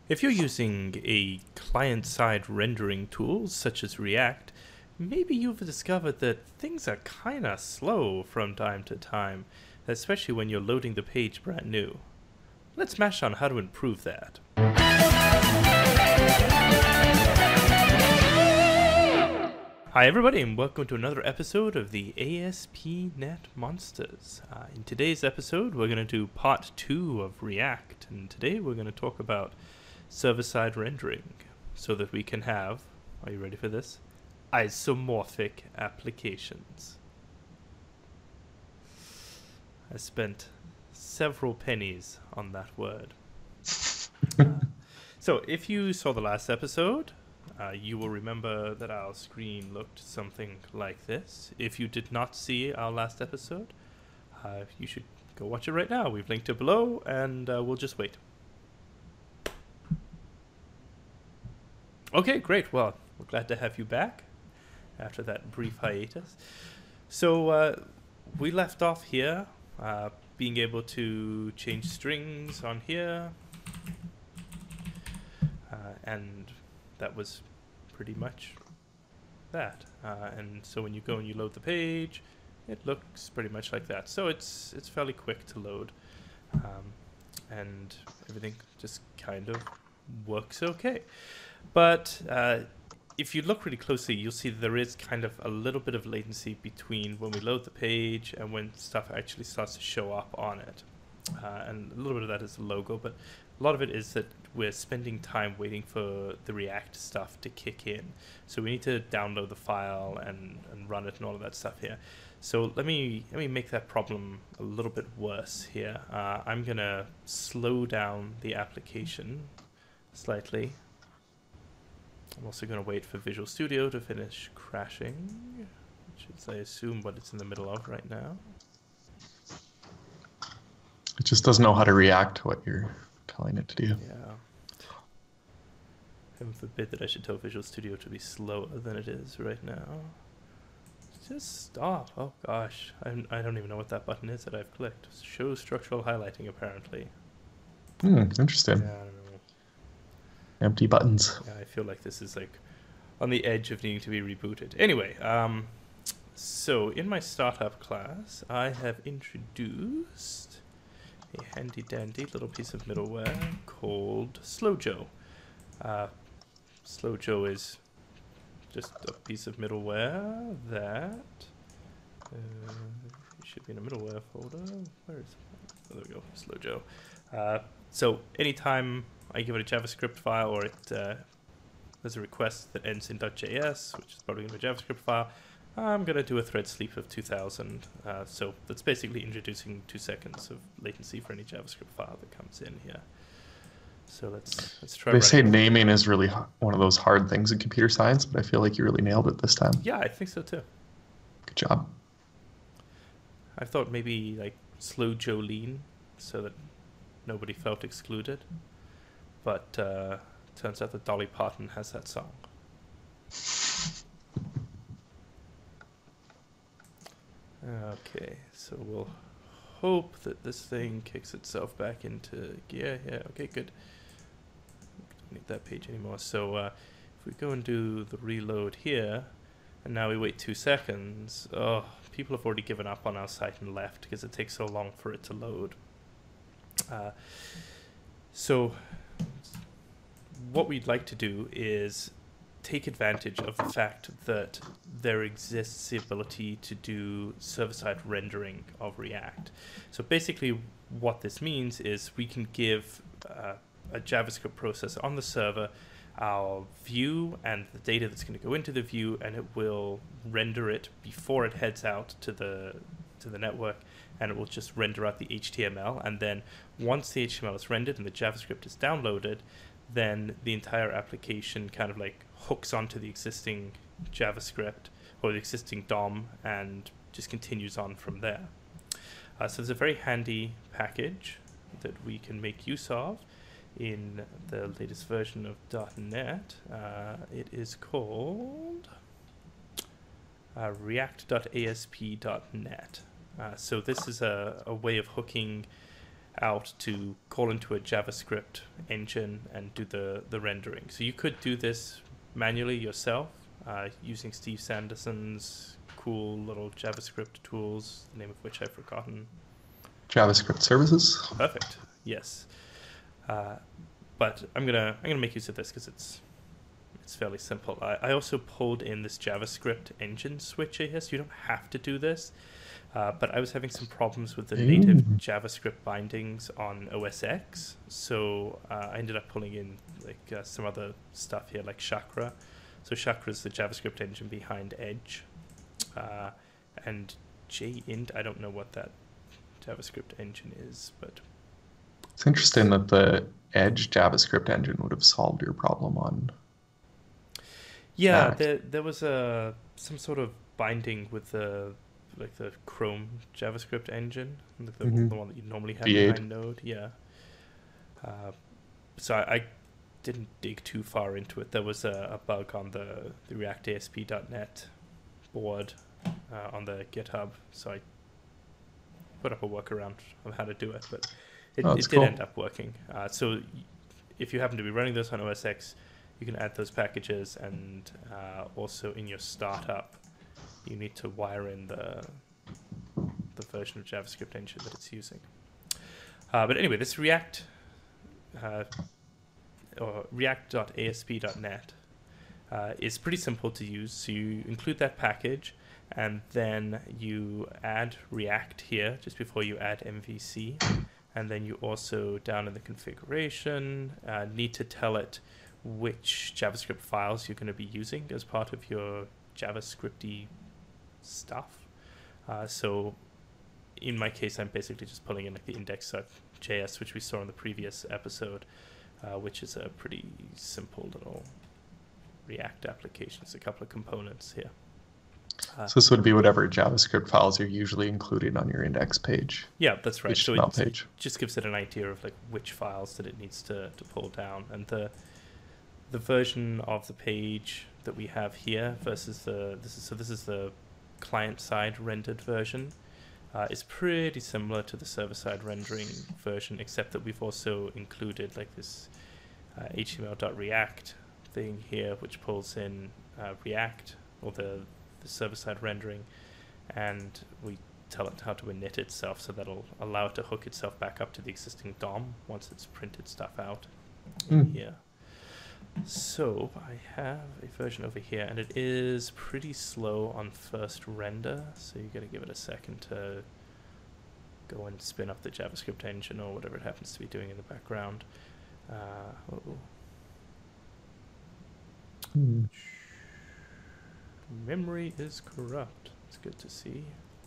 If you're using a client-side rendering tool such as React, maybe you've discovered that things are kinda slow from time to time, especially when you're loading the page brand new. Let's mash on how to improve that. Hi everybody and welcome to another episode of the ASP.NET Monsters. In today's episode we're going to do part 2 of React, and today we're going to talk about server-side rendering so that we can have, are you ready for this? Isomorphic applications. I spent several pennies on that word. So if you saw the last episode, you will remember that our screen looked something like this. If you did not see our last episode, you should go watch it right now. We've linked it below, and we'll just wait. Okay, great. Well, we're glad to have you back after that brief hiatus. So we left off here, being able to change strings on here, and that was pretty much that. And so when you go and you load the page, it looks pretty much like that. So it's fairly quick to load, and everything just kind of works okay. But if you look really closely, you'll see that there is kind of a little bit of latency between when we load the page and when stuff actually starts to show up on it. And a little bit of that is the logo, but a lot of it is that we're spending time waiting for the React stuff to kick in. So we need to download the file and run it and all of that stuff here. So let me make that problem a little bit worse here. I'm going to slow down the application slightly. I'm also going to wait for Visual Studio to finish crashing, which is, I assume, what it's in the middle of right now. It just doesn't know how to react to what you're telling it to do. Yeah. Heaven forbid that I should tell Visual Studio to be slower than it is right now. Just stop. Oh gosh. I don't even know what that button is that I've clicked. Show structural highlighting, apparently. Interesting. Yeah, I don't know. Empty buttons. Yeah, I feel like this is like on the edge of needing to be rebooted. Anyway, so in my startup class, I have introduced a handy dandy little piece of middleware called SlowJo. SlowJo is just a piece of middleware that should be in a middleware folder. Where is it? Oh, there we go, SlowJo. So anytime I give it a JavaScript file, or there's a request that ends in .js, which is probably going to be a JavaScript file, I'm going to do a thread sleep of 2000. So that's basically introducing 2 seconds of latency for any JavaScript file that comes in here. So let's try. They say naming is really one of those hard things in computer science, but I feel like you really nailed it this time. Yeah, I think so too. Good job. I thought maybe like Slow Jolene, so that nobody felt excluded. But turns out that Dolly Parton has that song. Okay, so we'll hope that this thing kicks itself back into gear. Yeah, okay, good. Don't need that page anymore. So if we go and do the reload here, and now we wait 2 seconds, oh, people have already given up on our site and left because it takes so long for it to load. So what we'd like to do is take advantage of the fact that there exists the ability to do server-side rendering of React. So basically what this means is we can give a JavaScript process on the server our view and the data that's going to go into the view, and it will render it before it heads out to the network, and it will just render out the HTML. And then once the HTML is rendered and the JavaScript is downloaded, then the entire application kind of like hooks onto the existing JavaScript or the existing DOM and just continues on from there. So there's a very handy package that we can make use of in the latest version of .NET. It is called react.asp.net. So this is a way of hooking out to call into a JavaScript engine and do the rendering. So you could do this manually yourself using Steve Sanderson's cool little JavaScript tools, the name of which I've forgotten. JavaScript services. Perfect. Yes. But I'm gonna make use of this because it's fairly simple. I also pulled in this JavaScript engine switcher here, so you don't have to do this. But I was having some problems with the native JavaScript bindings on OS X, so I ended up pulling in like some other stuff here, like Chakra. So Chakra is the JavaScript engine behind Edge, and JInt. I don't know what that JavaScript engine is, but It's interesting that the Edge JavaScript engine would have solved your problem on. yeah, Mac. there was some sort of binding with the Chrome JavaScript engine, like the one that you normally have V8. behind Node. Yeah. So I didn't dig too far into it. There was a bug on the React ASP.NET board on the GitHub, so I put up a workaround of how to do it, but it did cool. end up working. So if you happen to be running this on OS X, you can add those packages, and also in your startup, you need to wire in the version of JavaScript engine that it's using. But anyway, this React or React.asp.net is pretty simple to use. So you include that package, and then you add React here just before you add MVC. And then you also, down in the configuration, need to tell it which JavaScript files you're going to be using as part of your JavaScripty stuff. So in my case, I'm basically just pulling in like the index.js, which we saw in the previous episode, which is a pretty simple little React application. It's a couple of components here. So this would be whatever JavaScript files you're usually including on your index page. Yeah, that's right. So HTML it page. just gives it an idea of like which files that it needs to pull down, and the version of the page that we have here versus this is the client side rendered version. Is pretty similar to the server side rendering version, except that we've also included like this HTML.react thing here, which pulls in React or the server side rendering, and we tell it how to init itself, so that'll allow it to hook itself back up to the existing DOM once it's printed stuff out here. So I have a version over here, and it is pretty slow on first render, so you gotta give it a second to go and spin up the JavaScript engine or whatever it happens to be doing in the background. Memory is corrupt. It's good to see.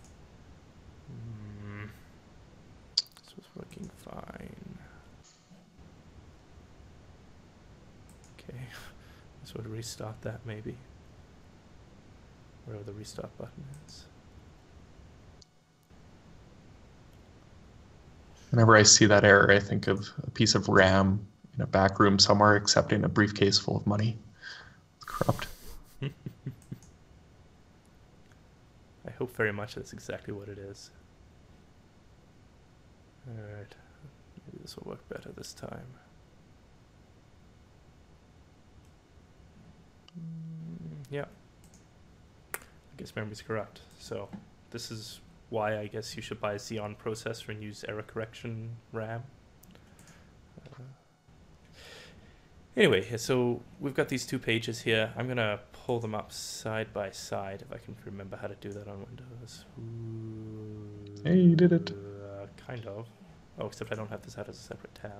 This was working fine. Okay, let's sort of restart that maybe. Wherever the restart button is. Whenever I see that error, I think of a piece of RAM in a back room somewhere accepting a briefcase full of money. It's corrupt. I hope very much that's exactly what it is. Alright, maybe this will work better this time. Yeah. I guess memory's corrupt. So this is why I guess you should buy a Xeon processor and use error correction RAM. Anyway, so we've got these two pages here. I'm going to pull them up side by side if I can remember how to do that on Windows. Hey, you did it. Kind of. Oh, except I don't have this out as a separate tab.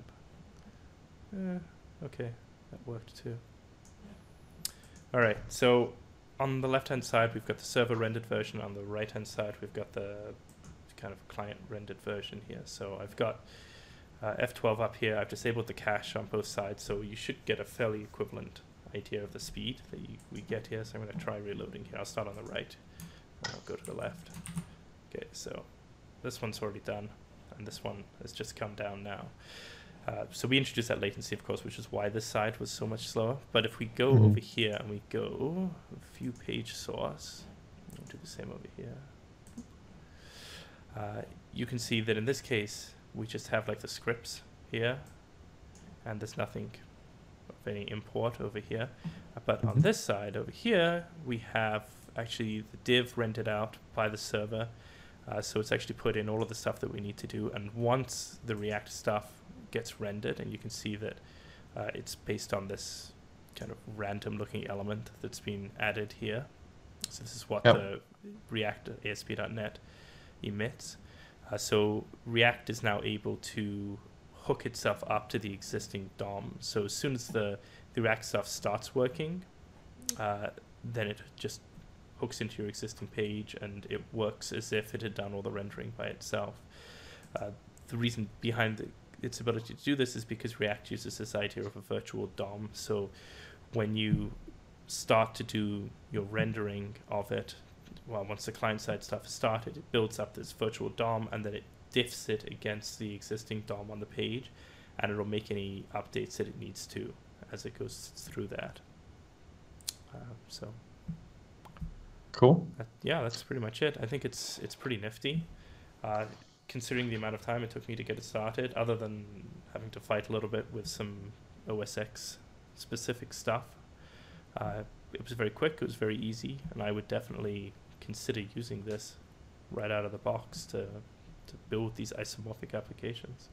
Okay, that worked too. All right, so on the left-hand side, we've got the server rendered version. On the right-hand side, we've got the kind of client rendered version here. So I've got F12 up here. I've disabled the cache on both sides, so you should get a fairly equivalent idea of the speed that we get here. So I'm going to try reloading here. I'll start on the right, and I'll go to the left. Okay, so this one's already done, and this one has just come down now. So we introduced that latency, of course, which is why this side was so much slower. But if we go over here and we go view page source, we'll do the same over here. You can see that in this case, we just have like the scripts here, and there's nothing of any import over here. But on this side over here, we have actually the div rendered out by the server. So it's actually put in all of the stuff that we need to do. And once the React stuff gets rendered, and you can see that it's based on this kind of random looking element that's been added here. So this is what the React ASP.NET emits. So React is now able to hook itself up to the existing DOM. So as soon as the React stuff starts working, then it just hooks into your existing page, and it works as if it had done all the rendering by itself. The reason behind its ability to do this is because React uses this idea of a virtual DOM. So when you start to do your rendering of it, well, once the client-side stuff is started, it builds up this virtual DOM, and then it diffs it against the existing DOM on the page, and it'll make any updates that it needs to as it goes through that. So cool. That's pretty much it. I think it's pretty nifty, considering the amount of time it took me to get it started, other than having to fight a little bit with some OS X specific stuff. It was very quick, it was very easy, and I would definitely consider using this right out of the box to build these isomorphic applications.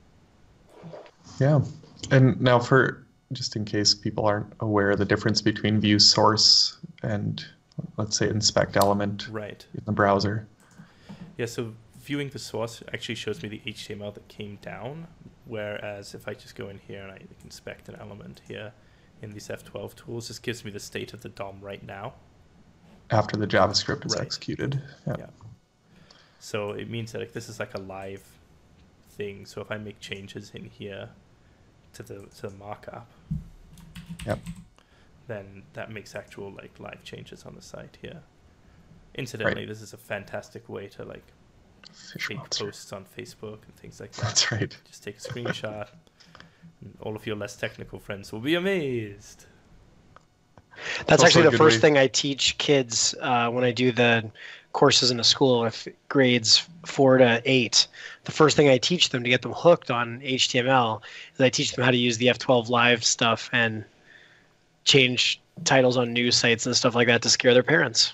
Yeah. And now, for just in case people aren't aware, the difference between view source and, let's say, inspect element right in the browser. Yeah, so viewing the source actually shows me the HTML that came down, whereas if I just go in here and I inspect an element here in these F12 tools, this gives me the state of the DOM right now. After the JavaScript is executed. Yeah. So it means that this is like a live thing. So if I make changes in here to the markup, then that makes actual like live changes on the site here. Incidentally, this is a fantastic way to like make posts on Facebook and things like that. That's right. Just take a screenshot, and all of your less technical friends will be amazed. That's actually the first thing I teach kids when I do the courses in a school with grades 4 to 8. The first thing I teach them to get them hooked on HTML is I teach them how to use the F12 live stuff and change titles on news sites and stuff like that to scare their parents.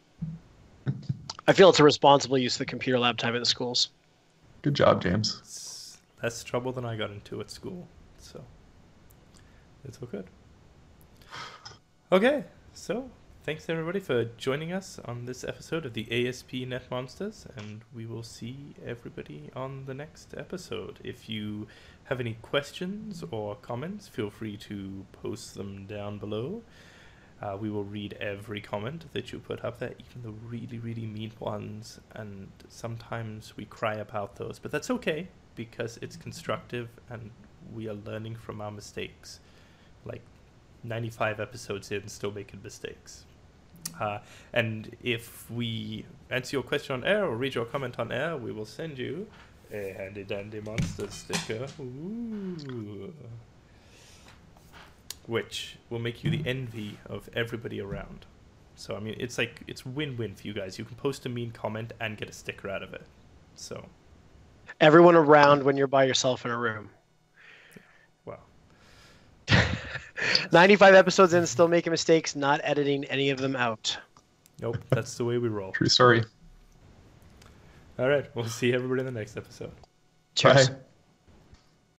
I feel it's a responsible use of the computer lab time at the schools. Good job, James. It's less trouble than I got into at school, so it's all good. Okay, so thanks everybody for joining us on this episode of the ASP.NET Monsters, and we will see everybody on the next episode. If you have any questions or comments, feel free to post them down below. We will read every comment that you put up there, even the really, really mean ones, and sometimes we cry about those, but that's okay, because it's constructive and we are learning from our mistakes. Like 95 episodes in, still making mistakes. And if we answer your question on air or read your comment on air, we will send you a handy dandy monster sticker. Ooh. Which will make you the envy of everybody around. So, I mean, it's win-win for you guys. You can post a mean comment and get a sticker out of it. So, everyone around when you're by yourself in a room. Wow. 95 episodes in, still making mistakes, not editing any of them out. Nope, that's the way we roll. True story. All right, we'll see everybody in the next episode. Cheers. Bye.